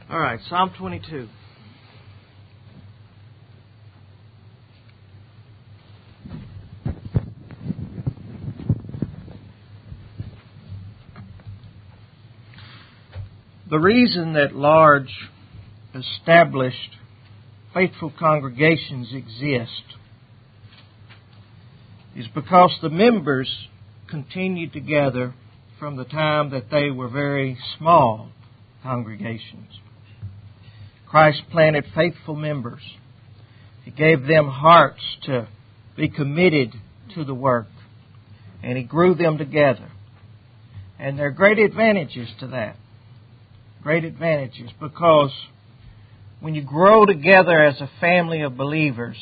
All right, Psalm 22. The reason that large, established, faithful congregations exist is because the members continued together from the time that they were very small congregations. Christ planted faithful members. He gave them hearts to be committed to the work, and He grew them together. And there are great advantages to that. Great advantages, because when you grow together as a family of believers,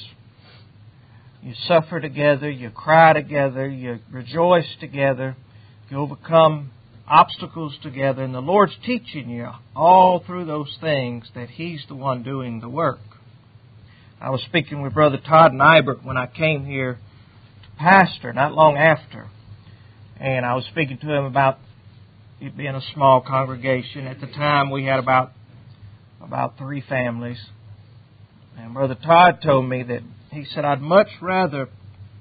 you suffer together, you cry together, you rejoice together, you overcome obstacles together, and the Lord's teaching you all through those things that He's the one doing the work. I was speaking with Brother Todd Nybert when I came here to pastor, not long after, and I was speaking to him about it being a small congregation. At the time, we had about 3 families, and Brother Todd told me that he said, "I'd much rather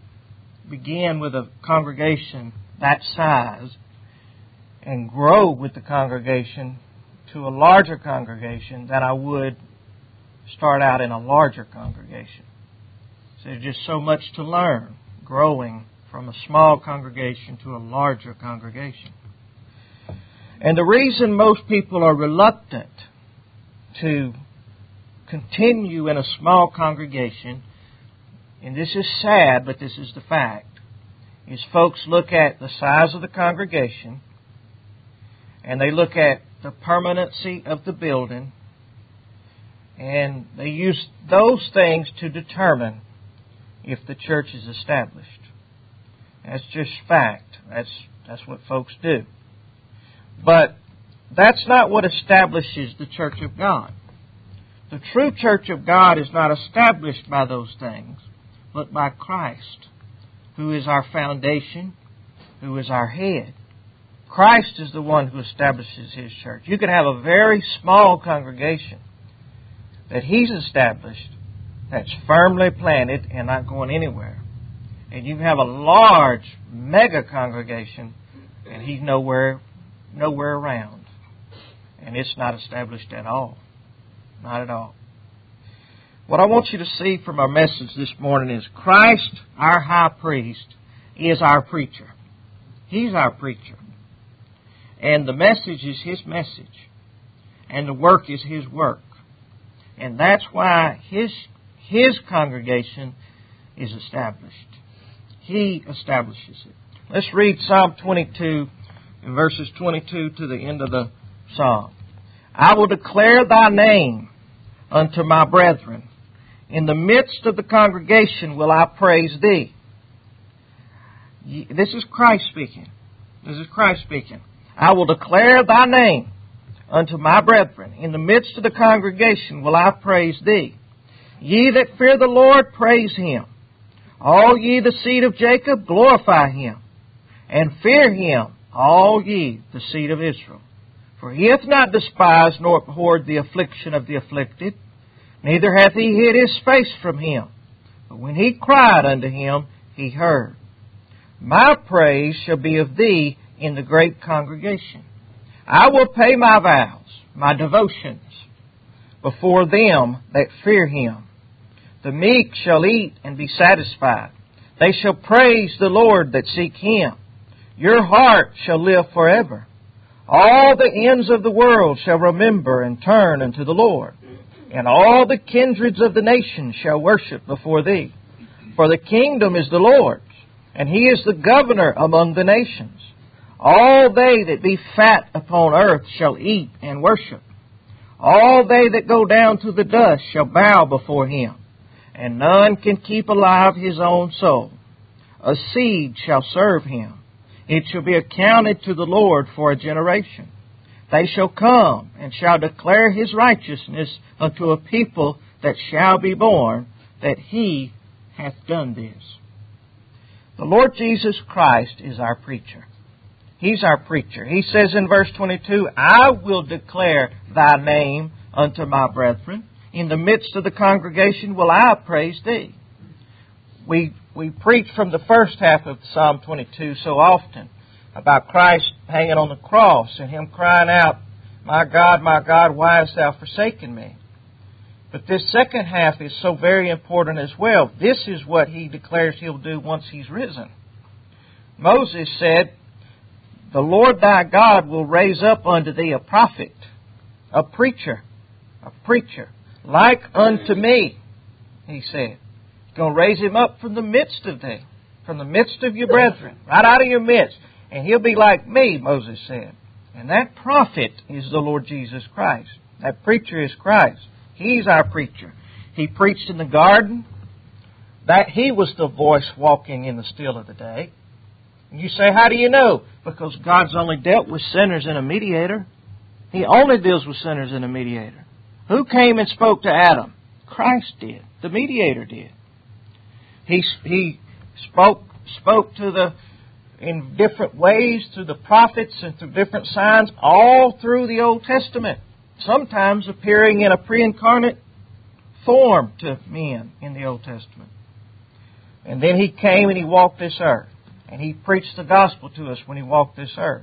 begin with a congregation that size and grow with the congregation to a larger congregation than I would start out in a larger congregation." So there's just so much to learn growing from a small congregation to a larger congregation. And the reason most people are reluctant to continue in a small congregation, and this is sad, but this is the fact, is folks look at the size of the congregation, and they look at the permanency of the building, and they use those things to determine if the church is established. That's just fact. That's what folks do. But that's not what establishes the church of God. The true church of God is not established by those things, but by Christ, who is our foundation, who is our head. Christ is the one who establishes His church. You can have a very small congregation that He's established that's firmly planted and not going anywhere. And you can have a large mega congregation and He's nowhere around. And it's not established at all. Not at all. What I want you to see from our message this morning is Christ, our high priest, is our preacher. He's our preacher. And the message is His message. And the work is His work. And that's why His congregation is established. He establishes it. Let's read Psalm 22 in verses 22 to the end of the psalm. "I will declare Thy name unto my brethren. In the midst of the congregation will I praise Thee." This is Christ speaking. This is Christ speaking. "I will declare Thy name unto my brethren. In the midst of the congregation will I praise Thee. Ye that fear the Lord, praise Him. All ye the seed of Jacob, glorify Him. And fear Him, all ye the seed of Israel. For He hath not despised nor abhorred the affliction of the afflicted, neither hath He hid His face from him. But when he cried unto Him, He heard. My praise shall be of Thee in the great congregation. I will pay my vows, my devotions, before them that fear Him. The meek shall eat and be satisfied. They shall praise the Lord that seek Him. Your heart shall live forever. All the ends of the world shall remember and turn unto the Lord. And all the kindreds of the nations shall worship before Thee. For the kingdom is the Lord's, and He is the governor among the nations. All they that be fat upon earth shall eat and worship. All they that go down to the dust shall bow before Him. And none can keep alive his own soul. A seed shall serve Him. It shall be accounted to the Lord for a generation. They shall come and shall declare His righteousness unto a people that shall be born, that He hath done this. The Lord Jesus Christ is our preacher. He's our preacher. He says in verse 22, I will declare Thy name unto my brethren. In the midst of the congregation will I praise Thee. We preach from the first half of Psalm 22 so often about Christ hanging on the cross and Him crying out, my God, why hast Thou forsaken me? But this second half is so very important as well. This is what He declares He'll do once He's risen. Moses said, the Lord thy God will raise up unto thee a prophet, a preacher, like unto me, He said. He's going to raise him up from the midst of thee, from the midst of your brethren, right out of your midst. And he'll be like me, Moses said. And that prophet is the Lord Jesus Christ. That preacher is Christ. He's our preacher. He preached in the garden. That He was the voice walking in the still of the day. And you say, how do you know? Because God's only dealt with sinners in a mediator. He only deals with sinners in a mediator. Who came and spoke to Adam? Christ did. The mediator did. He spoke in different ways through the prophets and through different signs all through the Old Testament. Sometimes appearing in a pre-incarnate form to men in the Old Testament. And then He came and He walked this earth. And He preached the gospel to us when He walked this earth.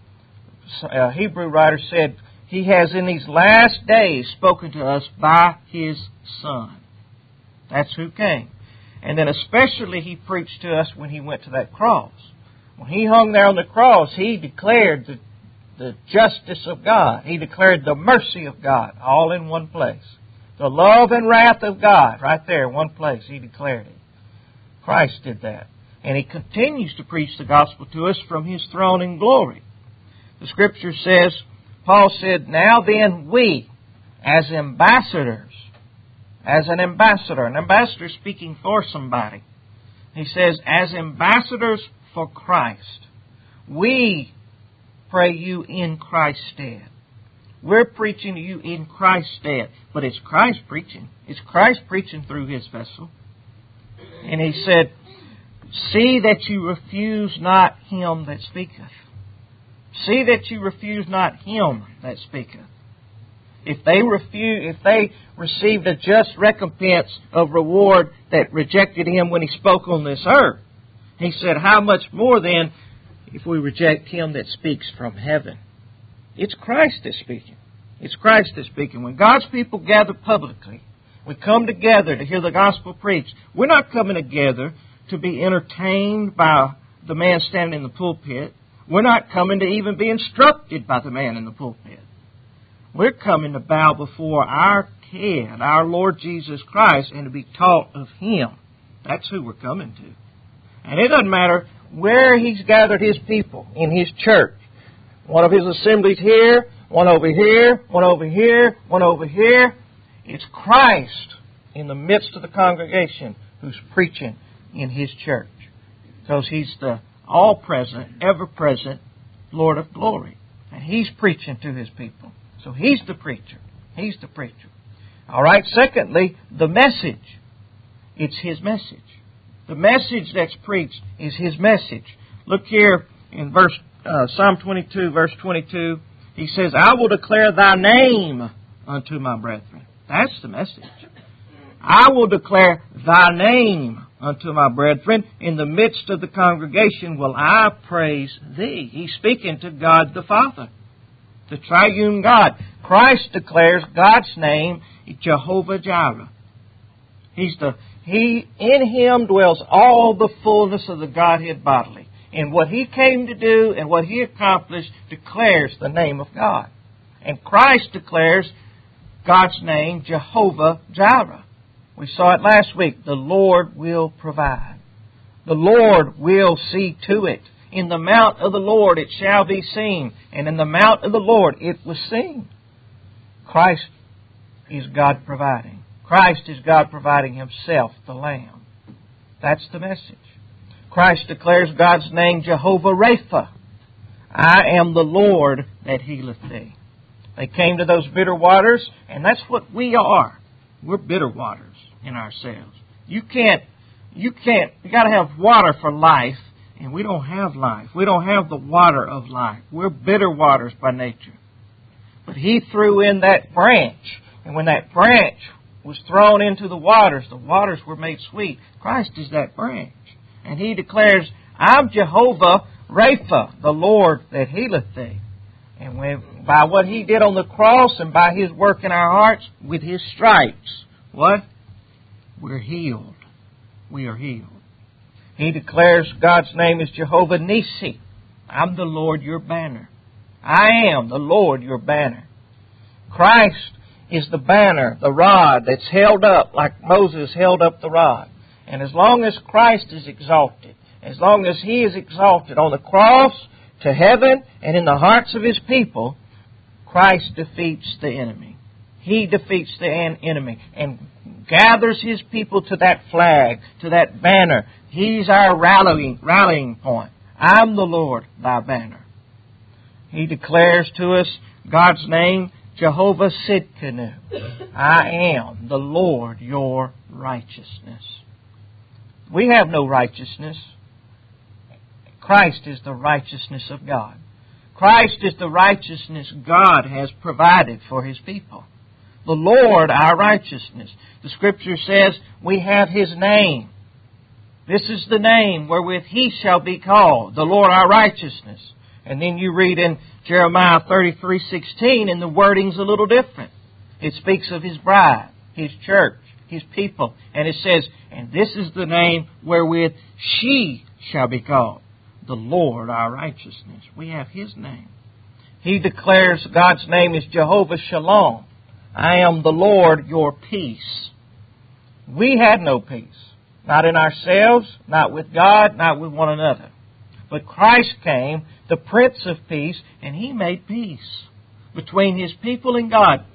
A Hebrew writer said, He has in these last days spoken to us by His Son. That's who came. And then especially He preached to us when He went to that cross. When He hung there on the cross, He declared the justice of God. He declared the mercy of God all in one place. The love and wrath of God right there in one place. He declared it. Christ did that. And He continues to preach the gospel to us from His throne in glory. The Scripture says, Paul said, now then we, as ambassadors, as an ambassador speaking for somebody. He says, as ambassadors for Christ, we pray you in Christ's stead. We're preaching to you in Christ's stead. But it's Christ preaching. It's Christ preaching through His vessel. And He said, see that you refuse not Him that speaketh. See that you refuse not Him that speaketh. If they received a just recompense of reward that rejected Him when He spoke on this earth, He said, how much more then if we reject Him that speaks from heaven? It's Christ that's speaking. It's Christ that's speaking. When God's people gather publicly, we come together to hear the gospel preached. We're not coming together to be entertained by the man standing in the pulpit. We're not coming to even be instructed by the man in the pulpit. We're coming to bow before our head, our Lord Jesus Christ, and to be taught of Him. That's who we're coming to. And it doesn't matter where He's gathered His people in His church. One of His assemblies here, one over here, one over here, one over here. It's Christ in the midst of the congregation who's preaching in His church. Because He's the all-present, ever-present Lord of glory. And He's preaching to His people. So He's the preacher. He's the preacher. All right, secondly, the message. It's His message. The message that's preached is His message. Look here in Psalm 22, verse 22. He says, I will declare Thy name unto my brethren. That's the message. I will declare Thy name unto my brethren. In the midst of the congregation will I praise Thee. He's speaking to God the Father, the triune God. Christ declares God's name, Jehovah Jireh. In Him dwells all the fullness of the Godhead bodily. And what He came to do and what He accomplished declares the name of God. And Christ declares God's name, Jehovah Jireh. We saw it last week. The Lord will provide. The Lord will see to it. In the mount of the Lord it shall be seen, and in the mount of the Lord it was seen. Christ is God providing. Christ is God providing Himself, the Lamb. That's the message. Christ declares God's name, Jehovah Rapha. I am the Lord that healeth thee. They came to those bitter waters, and that's what we are. We're bitter waters in ourselves. You got to have water for life, and we don't have life. We don't have the water of life. We're bitter waters by nature. But He threw in that branch And when that branch was thrown into the waters were made sweet. Christ is that branch. And He declares, I'm Jehovah Rapha, the Lord that healeth thee. And by what He did on the cross and by His work in our hearts, with His stripes, what? We're healed. We are healed. He declares God's name is Jehovah Nissi. I'm the Lord your banner. I am the Lord your banner. Christ is the banner, the rod that's held up like Moses held up the rod. And as long as Christ is exalted, as long as He is exalted on the cross, to heaven, and in the hearts of His people, Christ defeats the enemy. He defeats the enemy and gathers His people to that flag, to that banner. He's our rallying point. I'm the Lord, thy banner. He declares to us God's name, Jehovah Sidkenu. I am the Lord your righteousness. We have no righteousness. Christ is the righteousness of God. Christ is the righteousness God has provided for His people. The Lord, our righteousness. The Scripture says we have His name. This is the name wherewith He shall be called, the Lord our righteousness. And then you read in Jeremiah 33:16, and the wording's a little different. It speaks of His bride, His church, His people. And it says, and this is the name wherewith she shall be called, the Lord our righteousness. We have His name. He declares God's name is Jehovah Shalom. I am the Lord your peace. We had no peace. Not in ourselves, not with God, not with one another. But Christ came, the Prince of Peace, and He made peace between His people and God.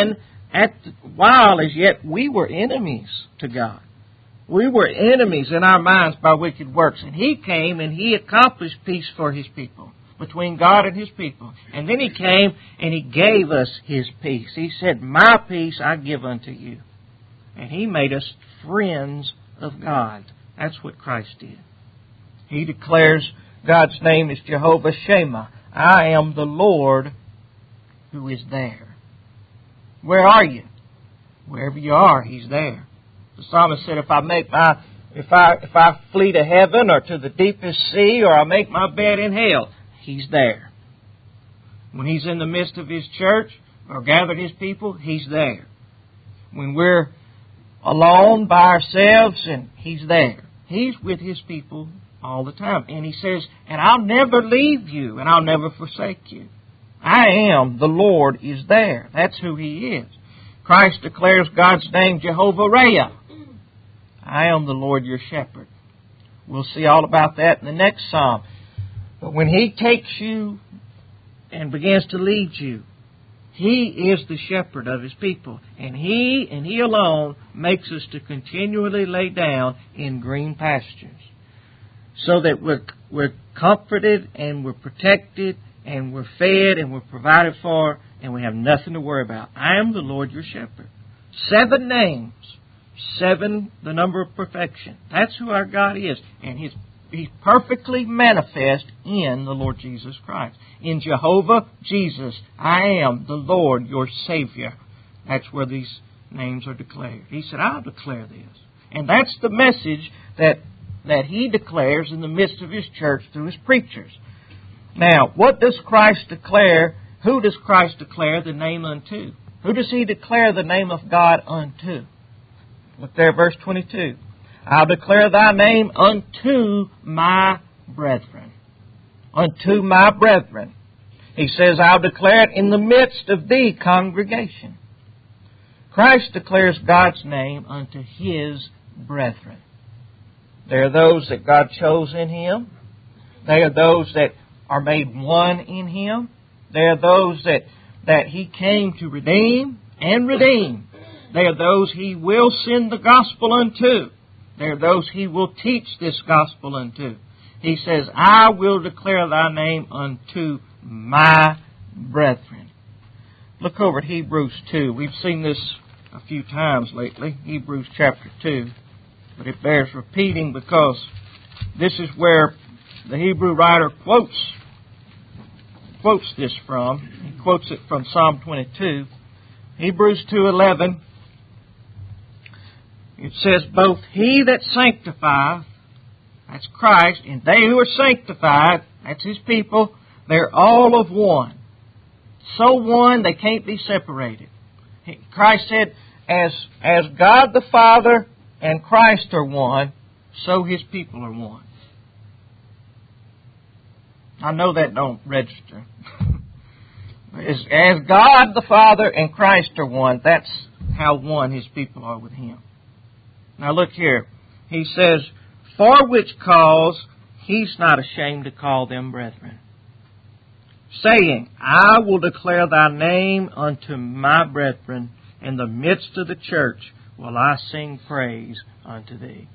While as yet we were enemies to God. We were enemies in our minds by wicked works. And He came and He accomplished peace for His people, between God and His people. And then He came and He gave us His peace. He said, my peace I give unto you. And He made us friends of God. That's what Christ did. He declares God's name is Jehovah Shammah. I am the Lord who is there. Where are you? Wherever you are, He's there. The psalmist said, if I flee to heaven or to the deepest sea, or I make my bed in hell, He's there. When He's in the midst of His church or gathered His people, He's there. When we're alone by ourselves, and He's there. He's with His people all the time. And He says, and I'll never leave you, and I'll never forsake you. I am, the Lord is there. That's who He is. Christ declares God's name Jehovah Raya. I am the Lord your shepherd. We'll see all about that in the next psalm. But when He takes you and begins to lead you, He is the shepherd of His people. And He alone makes us to continually lay down in green pastures. So that we're comforted and we're protected and we're fed and we're provided for and we have nothing to worry about. I am the Lord your shepherd. 7 names. 7, the number of perfection. That's who our God is. And He's perfectly manifest in the Lord Jesus Christ. In Jehovah, Jesus, I am the Lord, your Savior. That's where these names are declared. He said, I'll declare this. And that's the message that He declares in the midst of His church through His preachers. Now, what does Christ declare? Who does Christ declare the name unto? Who does He declare the name of God unto? Look there, verse 22. I'll declare thy name unto my brethren. Unto my brethren. He says, I'll declare it in the midst of thee, congregation. Christ declares God's name unto His brethren. They are those that God chose in Him. They are those that are made one in Him. They are those that He came to redeem and redeem. They are those He will send the gospel unto. They are those He will teach this gospel unto. He says, I will declare thy name unto my brethren. Look over at Hebrews 2. We've seen this a few times lately, Hebrews chapter 2. But it bears repeating because this is where the Hebrew writer quotes this from. He quotes it from Psalm 22. Hebrews 2:11, it says, both he that sanctifieth, that's Christ, and they who are sanctified, that's His people, they're all of one. So one, they can't be separated. Christ said, as God the Father and Christ are one, so His people are one. I know that don't register. As God the Father and Christ are one, that's how one His people are with Him. Now look here. He says, for which cause He's not ashamed to call them brethren, saying, I will declare Thy name unto my brethren. In the midst of the church will I sing praise unto Thee.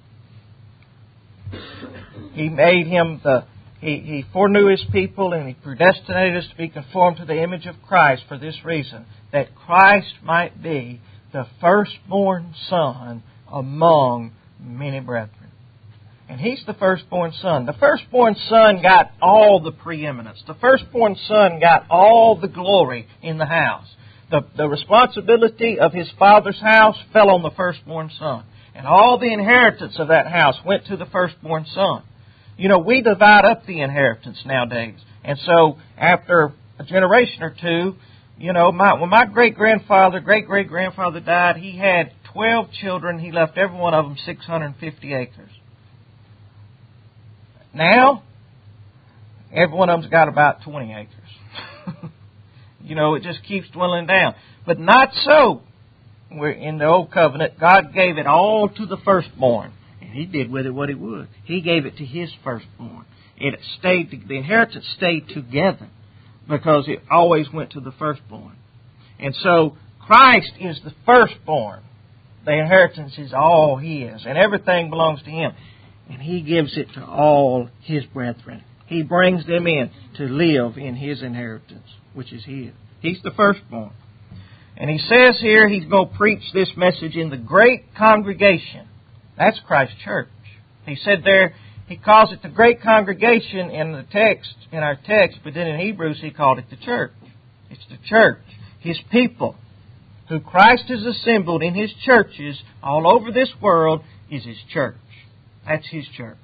He made him He foreknew His people, and He predestinated us to be conformed to the image of Christ for this reason, that Christ might be the firstborn Son among many brethren. And He's the firstborn Son. The firstborn Son got all the preeminence. The firstborn Son got all the glory in the house. The responsibility of His Father's house fell on the firstborn Son. And all the inheritance of that house went to the firstborn Son. You know, we divide up the inheritance nowadays. And so, after a generation or two, you know, when my great-great-grandfather died, he had 12 children. He left every one of them 650 acres. Now, every one of them's got about 20 acres. You know, it just keeps dwindling down. But not so. We're in the Old Covenant. God gave it all to the firstborn. And He did with it what He would. He gave it to His firstborn. The inheritance stayed together because it always went to the firstborn. And so, Christ is the firstborn. The inheritance is all His. And everything belongs to Him. And He gives it to all His brethren. He brings them in to live in His inheritance, which is His. He's the firstborn. And He says here He's going to preach this message in the great congregation. That's Christ's church. He said there, He calls it the great congregation in the text, in our text, but then in Hebrews He called it the church. It's the church. His people, who Christ has assembled in His churches all over this world, is His church. That's His church.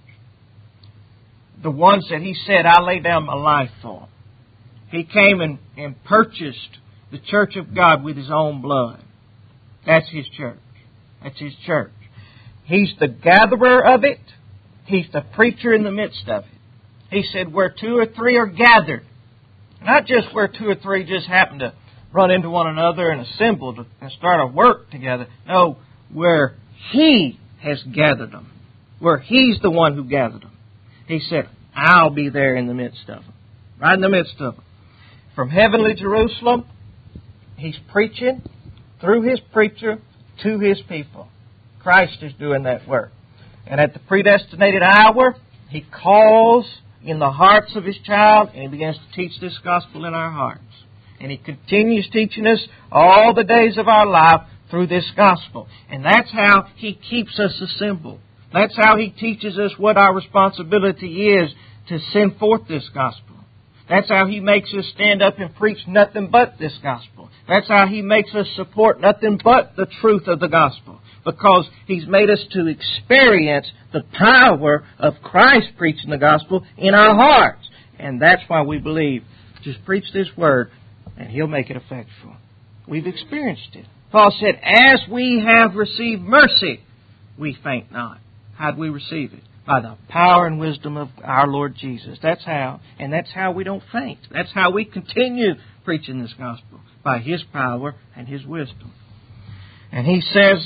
The ones that He said, I lay down my life for. He came and purchased the church of God with His own blood. That's His church. That's His church. He's the gatherer of it. He's the preacher in the midst of it. He said, where 2 or 3 are gathered. Not just where 2 or 3 just happen to run into one another and assemble and start a work together. No, where He has gathered them. Where He's the one who gathered them. He said, I'll be there in the midst of them. Right in the midst of them. From heavenly Jerusalem, He's preaching through His preacher to His people. Christ is doing that work. And at the predestinated hour, He calls in the hearts of His child, and He begins to teach this gospel in our hearts. And He continues teaching us all the days of our life through this gospel. And that's how He keeps us assembled. That's how He teaches us what our responsibility is to send forth this gospel. That's how He makes us stand up and preach nothing but this gospel. That's how He makes us support nothing but the truth of the gospel. Because He's made us to experience the power of Christ preaching the gospel in our hearts. And that's why we believe, just preach this word and He'll make it effectual. We've experienced it. Paul said, as we have received mercy, we faint not. How'd we receive it? By the power and wisdom of our Lord Jesus. That's how. And that's how we don't faint. That's how we continue preaching this gospel. By His power and His wisdom. And He says,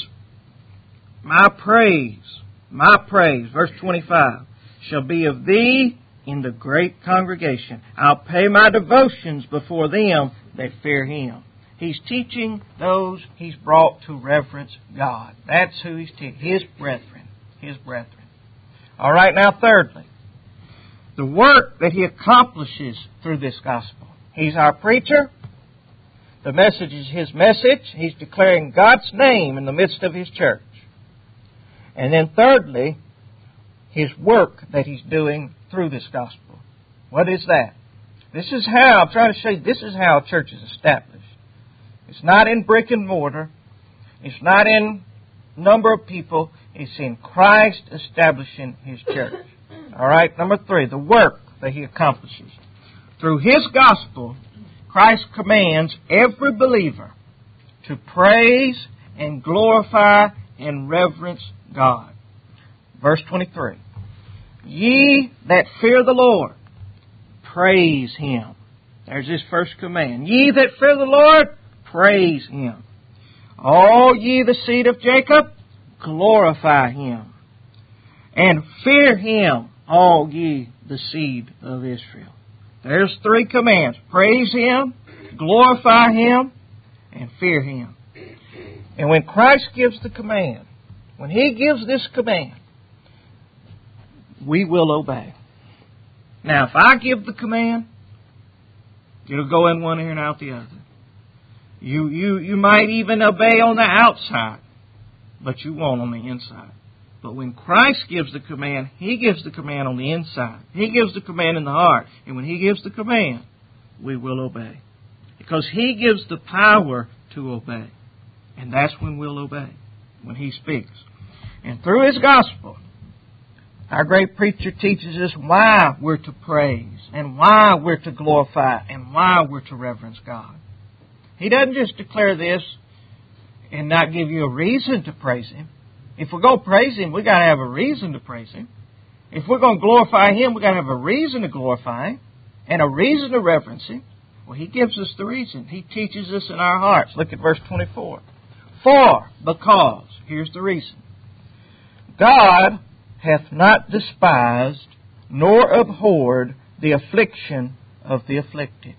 my praise, verse 25, shall be of Thee in the great congregation. I'll pay my devotions before them that fear Him. He's teaching those He's brought to reverence God. That's who He's teaching. His brethren. His brethren. All right, now thirdly, the work that He accomplishes through this gospel. He's our preacher. The message is His message. He's declaring God's name in the midst of His church. And then thirdly, His work that He's doing through this gospel. What is that? This is how, I'm trying to show you, this is how a church is established. It's not in brick and mortar. It's not in number of people. It's in Christ establishing His church. All right, number 3, the work that He accomplishes. Through His gospel, Christ commands every believer to praise and glorify and reverence God. Verse 23. Ye that fear the Lord, praise Him. There's His first command. Ye that fear the Lord, praise Him. All ye the seed of Jacob, glorify Him. And fear Him, all ye the seed of Israel. There's 3 commands. Praise Him, glorify Him, and fear Him. And when Christ gives the command, when He gives this command, we will obey. Now, if I give the command, it'll go in one ear and out the other. You might even obey on the outside, but you won't on the inside. But when Christ gives the command, He gives the command on the inside. He gives the command in the heart. And when He gives the command, we will obey. Because He gives the power to obey. And that's when we'll obey, when He speaks. And through His gospel, our great preacher teaches us why we're to praise, and why we're to glorify, and why we're to reverence God. He doesn't just declare this and not give you a reason to praise Him. If we're going to praise Him, we've got to have a reason to praise Him. If we're going to glorify Him, we've got to have a reason to glorify Him and a reason to reverence Him. Well, He gives us the reason. He teaches us in our hearts. Look at verse 24. Because, here's the reason. God hath not despised nor abhorred the affliction of the afflicted.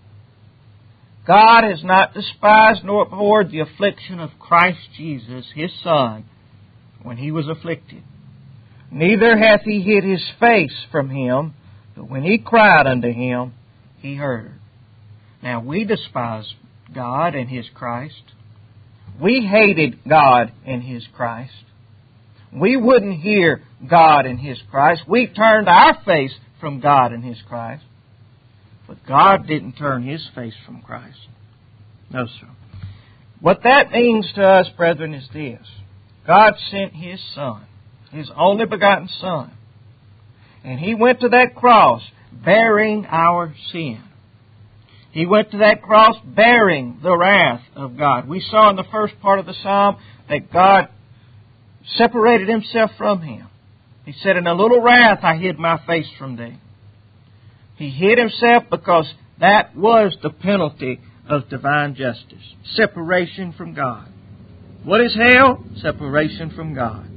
God has not despised nor abhorred the affliction of Christ Jesus, His Son, when He was afflicted. Neither hath He hid His face from Him, but when He cried unto Him, He heard. Now, we despise God and His Christ. We hated God and His Christ. We wouldn't hear God and His Christ. We turned our face from God and His Christ. But God didn't turn His face from Christ. No, sir. What that means to us, brethren, is this. God sent His Son, His only begotten Son. And He went to that cross bearing our sin. He went to that cross bearing the wrath of God. We saw in the first part of the psalm that God separated Himself from Him. He said, in a little wrath I hid my face from thee. He hid Himself because that was the penalty of divine justice. Separation from God. What is hell? Separation from God.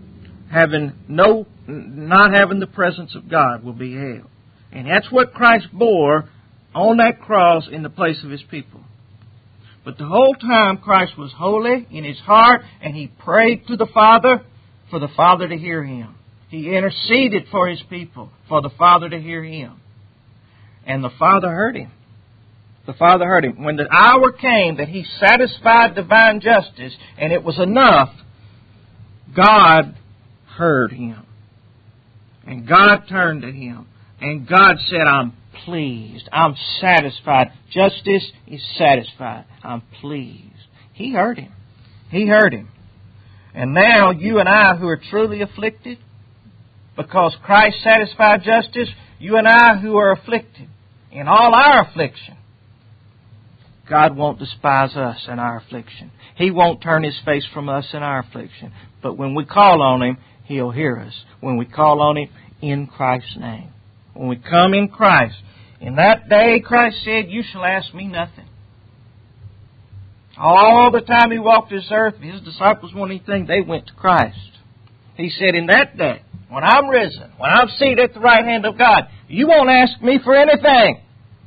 Not having the presence of God will be hell. And that's what Christ bore on that cross in the place of His people. But the whole time Christ was holy in His heart, and He prayed to the Father for the Father to hear Him. He interceded for His people for the Father to hear Him. And the Father heard Him. The Father heard Him. When the hour came that He satisfied divine justice, and it was enough, God heard Him. And God turned to Him. And God said, I'm pleased. I'm satisfied. Justice is satisfied. I'm pleased. He heard Him. He heard Him. And now you and I who are truly afflicted, because Christ satisfied justice, you and I who are afflicted in all our affliction, God won't despise us in our affliction. He won't turn His face from us in our affliction. But when we call on Him, He'll hear us. When we call on Him in Christ's name. When we come in Christ. In that day, Christ said, you shall ask me nothing. All the time He walked this earth, His disciples wanted anything, they went to Christ. He said, in that day, when I'm risen, when I'm seated at the right hand of God, you won't ask me for anything.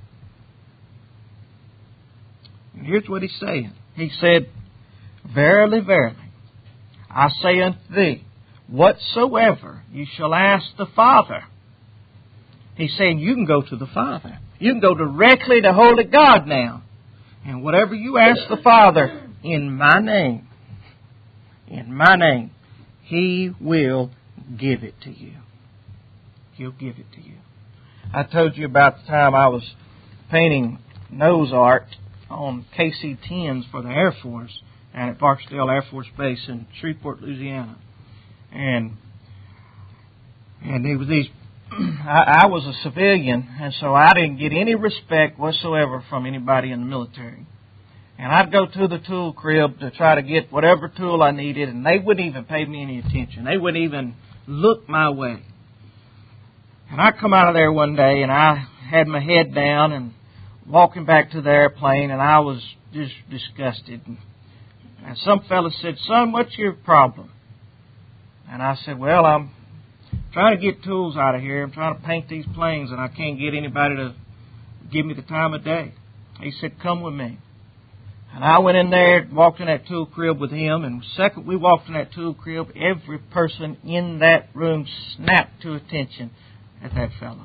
And here's what He's saying. He said, verily, verily, I say unto thee, whatsoever you shall ask the Father. He's saying you can go to the Father. You can go directly to Holy God now. And whatever you ask the Father in my name, He will give it to you. He'll give it to you. I told you about the time I was painting nose art on KC-10s for the Air Force and at Barksdale Air Force Base in Shreveport, Louisiana. And it was these. I was a civilian, and so I didn't get any respect whatsoever from anybody in the military. And I'd go to the tool crib to try to get whatever tool I needed, and they wouldn't even pay me any attention. They wouldn't even look my way. And I come out of there one day, and I had my head down and walking back to the airplane, and I was just disgusted. And some fella said, "Son, what's your problem?" And I said, "Well, I'm trying to get tools out of here. I'm trying to paint these planes, and I can't get anybody to give me the time of day." He said, "Come with me." And I went in there, walked in that tool crib with him, and the second we walked in that tool crib, every person in that room snapped to attention at that fellow.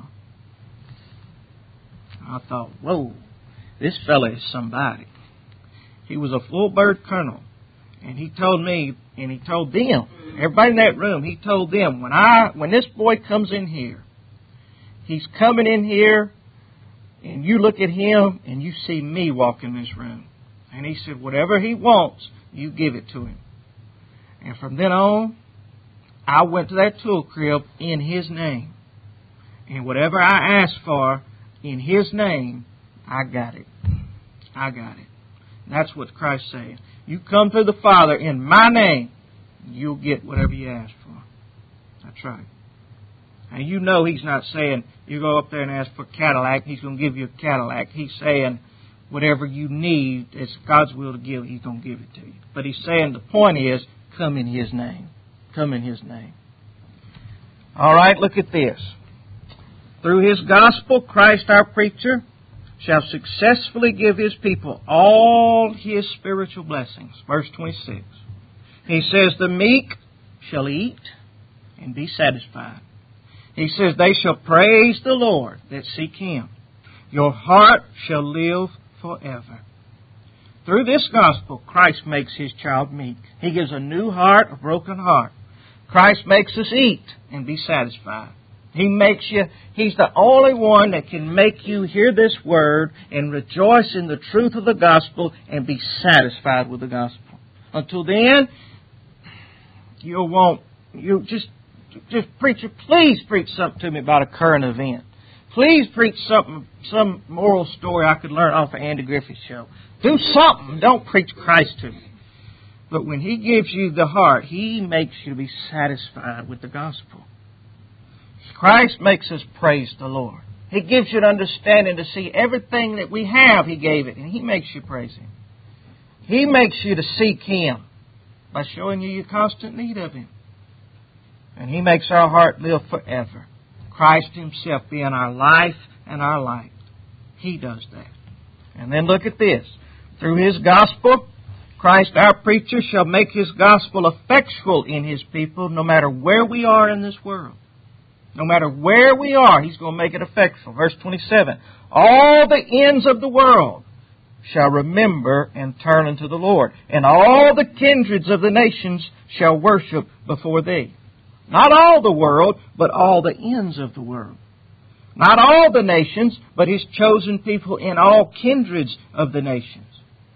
I thought, whoa, this fellow is somebody. He was a full bird colonel, and he told me, and he told them, everybody in that room, he told them, when this boy comes in here, he's coming in here, and you look at him, and you see me walk in this room. And he said, whatever he wants, you give it to him. And from then on, I went to that tool crib in his name. And whatever I asked for in his name, I got it. I got it. And that's what Christ said. You come to the Father in my name, you'll get whatever you ask for. That's right. And you know he's not saying you go up there and ask for a Cadillac, he's going to give you a Cadillac. He's saying whatever you need, it's God's will to give, he's going to give it to you. But he's saying the point is, come in his name. Come in his name. All right, look at this. Through his gospel, Christ our preacher shall successfully give his people all his spiritual blessings. Verse 26. He says, the meek shall eat and be satisfied. He says, they shall praise the Lord that seek him. Your heart shall live forever. Through this gospel, Christ makes his child meek. He gives a new heart, a broken heart. Christ makes us eat and be satisfied. He makes you, he's the only one that can make you hear this word and rejoice in the truth of the gospel and be satisfied with the gospel. Until then, preacher, please preach something to me about a current event. Please preach some moral story I could learn off of Andy Griffith's show. Do something. Don't preach Christ to me. But when he gives you the heart, he makes you be satisfied with the gospel. Christ makes us praise the Lord. He gives you an understanding to see everything that we have, he gave it, and he makes you praise him. He makes you to seek him by showing you your constant need of him. And he makes our heart live forever. Christ himself being our life and our light. He does that. And then look at this. Through his gospel, Christ our preacher shall make his gospel effectual in his people no matter where we are in this world. No matter where we are, he's going to make it effectual. Verse 27. All the ends of the world shall remember and turn unto the Lord, and all the kindreds of the nations shall worship before thee. Not all the world, but all the ends of the world. Not all the nations, but his chosen people in all kindreds of the nations.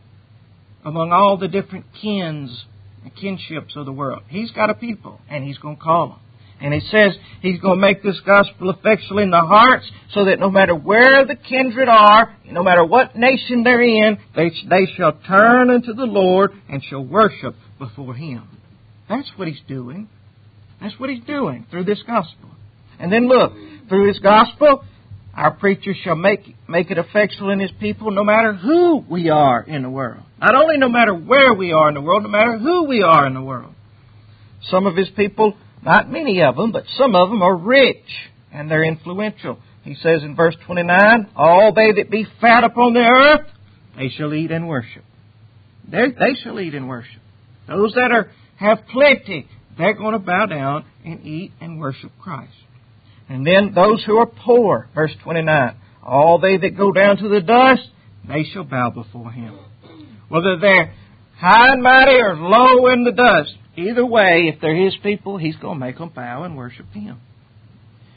Among all the different kins and kinships of the world. He's got a people, and he's going to call them. And he says he's going to make this gospel effectual in the hearts so that no matter where the kindred are, no matter what nation they're in, they shall turn unto the Lord and shall worship before him. That's what he's doing. That's what he's doing through this gospel. And then look, through his gospel, our preacher shall make it effectual in his people no matter who we are in the world. Not only no matter where we are in the world, no matter who we are in the world. Some of his people, not many of them, but some of them are rich and they're influential. He says in verse 29, all they that be fat upon the earth, they shall eat and worship. They shall eat and worship. Those that have plenty, they're going to bow down and eat and worship Christ. And then those who are poor, verse 29, all they that go down to the dust, they shall bow before him. Whether they're high and mighty or low in the dust, either way, if they're his people, he's going to make them bow and worship him.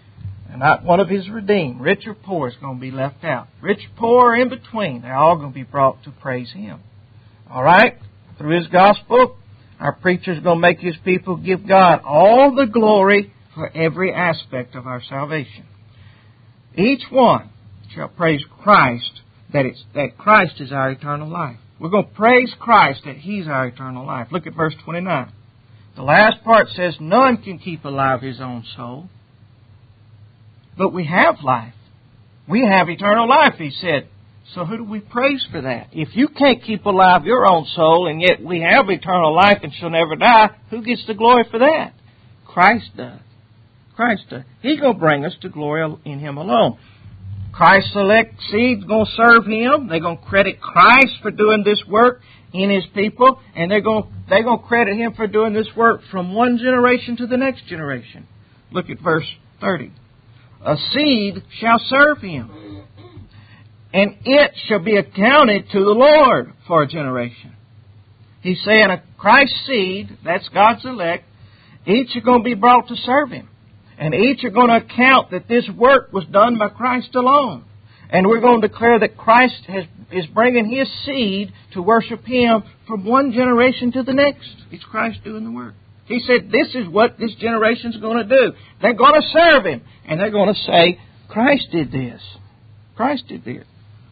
And not one of His redeemed, rich or poor, is going to be left out. Rich, poor, or in between, they're all going to be brought to praise Him. All right? Through His gospel, our preacher is going to make His people give God all the glory for every aspect of our salvation. Each one shall praise Christ, that Christ is our eternal life. We're going to praise Christ that He's our eternal life. Look at verse 29. The last part says, none can keep alive his own soul. But we have life. We have eternal life, He said. So who do we praise for that? If you can't keep alive your own soul, and yet we have eternal life and shall never die, who gets the glory for that? Christ does. Christ does. He's going to bring us to glory in Him alone. Christ's elect seed's going to serve Him. They're going to credit Christ for doing this work in His people, and they're going to credit Him for doing this work from one generation to the next generation. Look at verse 30. A seed shall serve Him, and it shall be accounted to the Lord for a generation. He's saying a Christ seed, that's God's elect, each are going to be brought to serve Him. And each are going to account that this work was done by Christ alone. And we're going to declare that Christ is bringing His seed to worship Him from one generation to the next. It's Christ doing the work. He said, this is what this generation's going to do. They're going to serve Him. And they're going to say, Christ did this. Christ did this.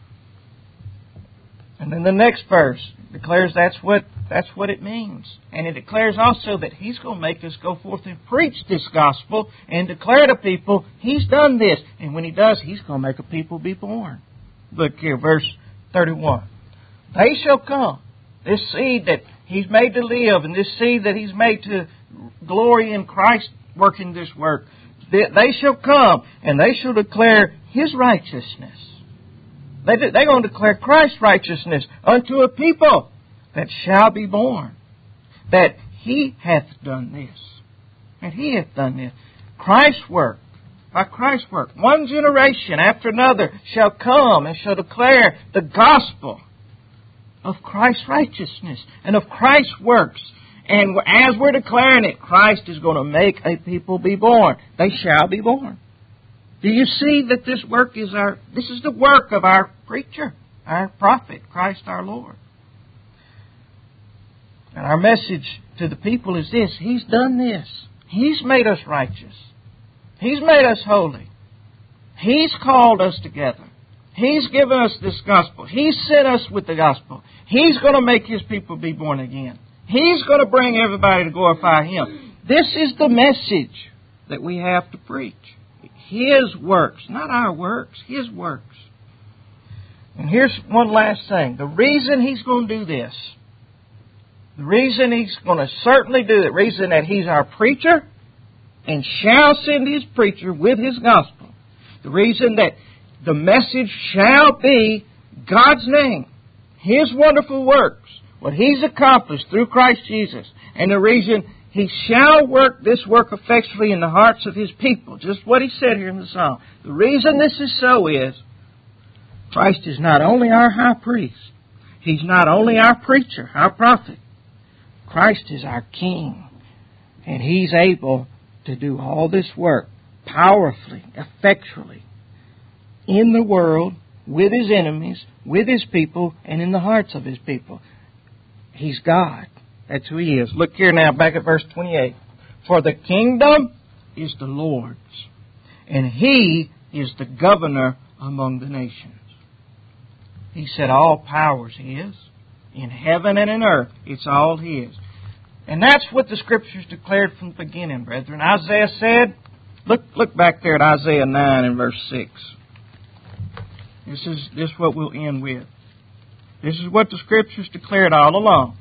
And then the next verse declares that's what it means. And it declares also that He's going to make us go forth and preach this gospel and declare to people He's done this. And when He does, He's going to make a people be born. Look here, verse 31. They shall come. This seed that He's made to live, and this seed that He's made to glory in Christ working this work, they shall come and they shall declare His righteousness. They're going to declare Christ's righteousness unto a people that shall be born. That He hath done this. And He hath done this. Christ's work. By Christ's work. One generation after another shall come and shall declare the gospel of Christ's righteousness and of Christ's works. And as we're declaring it, Christ is going to make a people be born. They shall be born. Do you see that this is the work of our preacher, our prophet, Christ our Lord. And our message to the people is this: He's done this. He's made us righteous. He's made us holy. He's called us together. He's given us this gospel. He's sent us with the gospel. He's going to make His people be born again. He's going to bring everybody to glorify Him. This is the message that we have to preach. His works, not our works, His works. And here's one last thing. The reason He's going to do this, the reason He's going to certainly do it, the reason that He's our preacher and shall send His preacher with His gospel, the reason that the message shall be God's name, His wonderful works, what He's accomplished through Christ Jesus, and the reason He shall work this work effectually in the hearts of His people. Just what He said here in the psalm. The reason this is so is Christ is not only our high priest. He's not only our preacher, our prophet. Christ is our King. And He's able to do all this work powerfully, effectually, in the world, with His enemies, with His people, and in the hearts of His people. He's God. That's who He is. Look here now, back at verse 28. For the kingdom is the Lord's, and He is the governor among the nations. He said all power is His, in heaven and in earth. It's all His. And that's what the Scriptures declared from the beginning, brethren. Isaiah said, look back there at Isaiah 9 and verse 6. This is what we'll end with. This is what the Scriptures declared all along.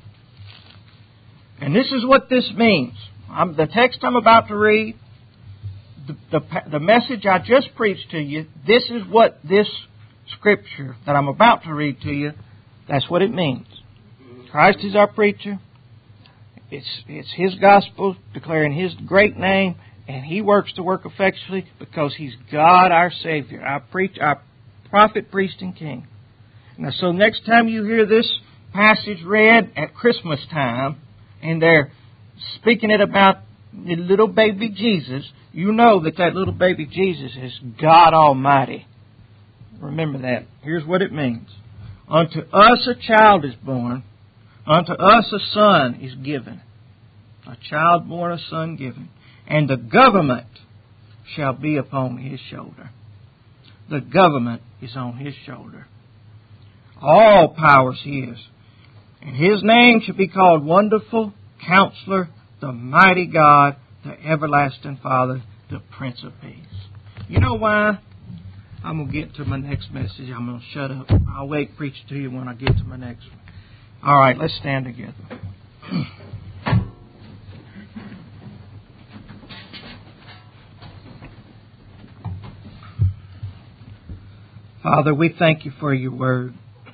And this is what this means. The text I'm about to read, the message I just preached to you, this is what this Scripture that I'm about to read to you, that's what it means. Christ is our preacher. It's His gospel, declaring His great name, and He works the work effectually because He's God our Savior, our prophet, priest, and king. Now, so next time you hear this passage read at Christmas time, and they're speaking it about The little baby Jesus, you know that little baby Jesus is God Almighty. Remember that. Here's what it means. Unto us a child is born, unto us a son is given. A child born, a son given. And the government shall be upon his shoulder. The government is on his shoulder. All power is his. And his name shall be called Wonderful, Counselor, the Mighty God, the Everlasting Father, the Prince of Peace. You know why? I'm going to get to my next message. I'm going to shut up. I'll wait preach to you when I get to my next one. All right, let's stand together. Father, we thank you for your word.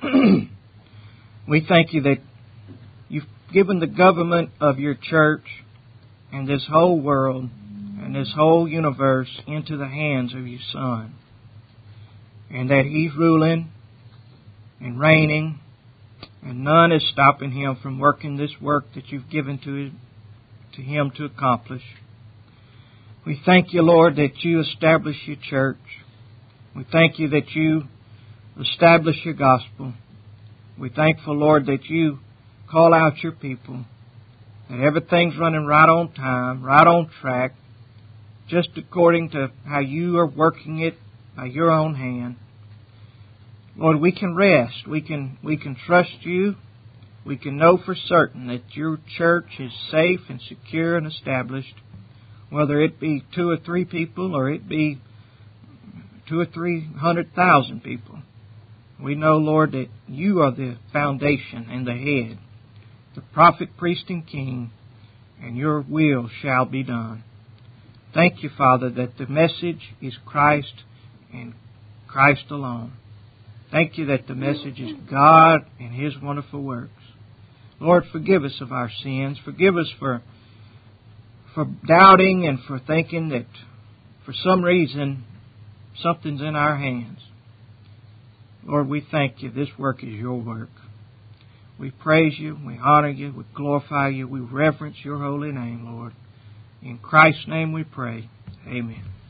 We thank you that you've given the government of your church and this whole world and this whole universe into the hands of your Son. And that He's ruling and reigning, and none is stopping Him from working this work that you've given to Him to accomplish. We thank you, Lord, that you establish your church. We thank you that you establish your gospel. We're thankful, Lord, that you call out your people, that everything's running right on time, right on track, just according to how you are working it by your own hand. Lord, we can rest. We can trust you. We can know for certain that your church is safe and secure and established, whether it be 2 or 3 people or it be 200,000 or 300,000 people. We know, Lord, that you are the foundation and the head, the prophet, priest, and king, and your will shall be done. Thank you, Father, that the message is Christ and Christ alone. Thank you that the message is God and His wonderful works. Lord, forgive us of our sins. Forgive us for doubting and for thinking that for some reason something's in our hands. Lord, we thank you. This work is your work. We praise you. We honor you. We glorify you. We reverence your holy name, Lord. In Christ's name we pray. Amen.